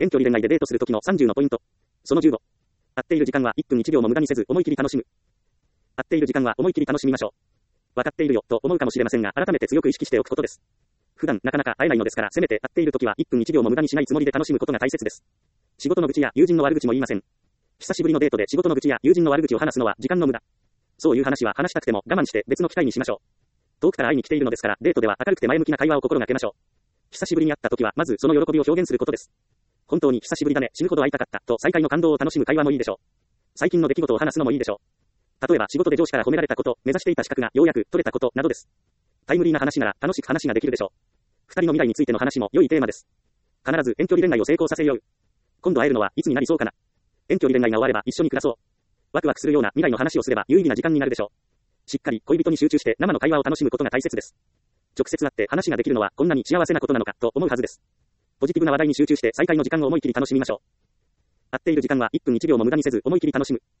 遠距離恋愛でデートするときの30のポイント。その15。会っている時間は1分1秒も無駄にせず思い切り楽しむ。会っている時間は思い切り楽しみましょう。わかっているよと思うかもしれませんが、改めて強く意識しておくことです。普段なかなか会えないのですから、せめて会っているときは1分1秒も無駄にしないつもりで楽しむことが大切です。仕事の愚痴や友人の悪口も言いません。久しぶりのデートで仕事の愚痴や友人の悪口を話すのは時間の無駄。そういう話は話したくても我慢して別の機会にしましょう。遠くから会いに来ているのですから、デートでは明るくて前向きな会話を心がけましょう。久しぶりに会ったときはまずその喜びを表現することです。本当に久しぶりだね、死ぬほど会いたかったと再会の感動を楽しむ会話もいいでしょう。最近の出来事を話すのもいいでしょう。例えば仕事で上司から褒められたこと、目指していた資格がようやく取れたことなどです。タイムリーな話なら楽しく話ができるでしょう。二人の未来についての話も良いテーマです。必ず遠距離恋愛を成功させよう。今度会えるのはいつになりそうかな。遠距離恋愛が終われば一緒に暮らそう。ワクワクするような未来の話をすれば有意義な時間になるでしょう。しっかり恋人に集中して生の会話を楽しむことが大切です。直接会って話ができるのはこんなに幸せなことなのかと思うはずです。ポジティブな話題に集中して再会の時間を思い切り楽しみましょう。会っている時間は1分1秒も無駄にせず思い切り楽しむ。